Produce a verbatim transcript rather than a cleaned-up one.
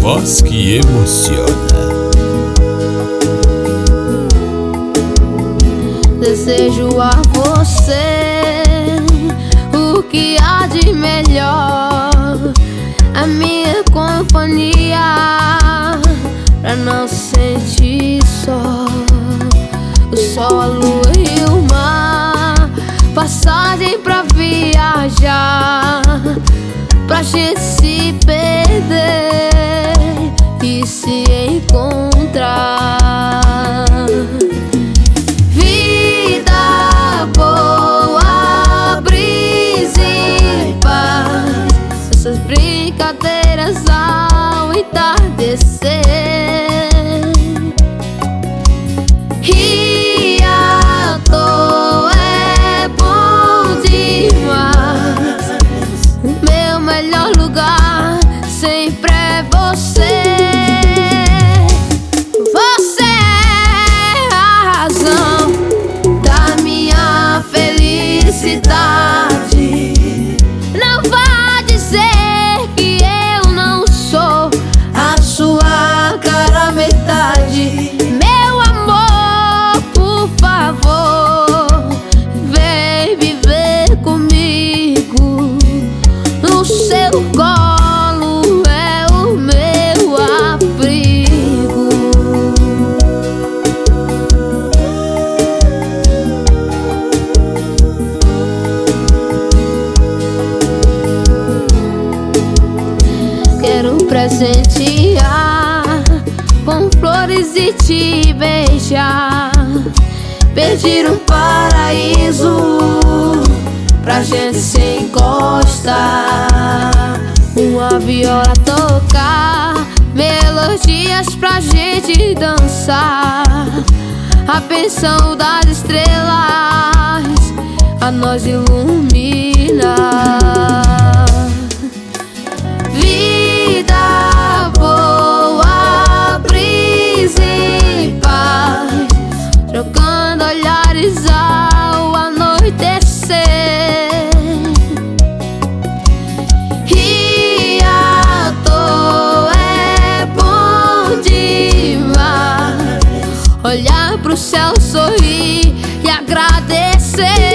voz que emociona. Desejo a você o que há de melhor, a minha companhia, pra não sentir só. O sol, a lua e o mar, passagem pra viajar, pra gente se perder e se encontrar. Vida boa, brisa e paz, essas brincadeiras ao entardecer. E à toa é bom demais, o meu melhor lugar sempre é você. Você é a razão da minha felicidade. Não vá dizer que eu não sou a sua cara metade. Meu amor, por favor, vem viver comigo. No seu colo é o meu abrigo. Quero presentear com flores e te beijar, pedir um paraíso pra gente se encostar, uma viola tocar, melodias pra gente dançar, a bênção das estrelas a nós iluminar. Vida boa, brisa e paz, trocando olhares ao anoitecer. E à toa é bom demais, olhar pro céu, sorrir e agradecer.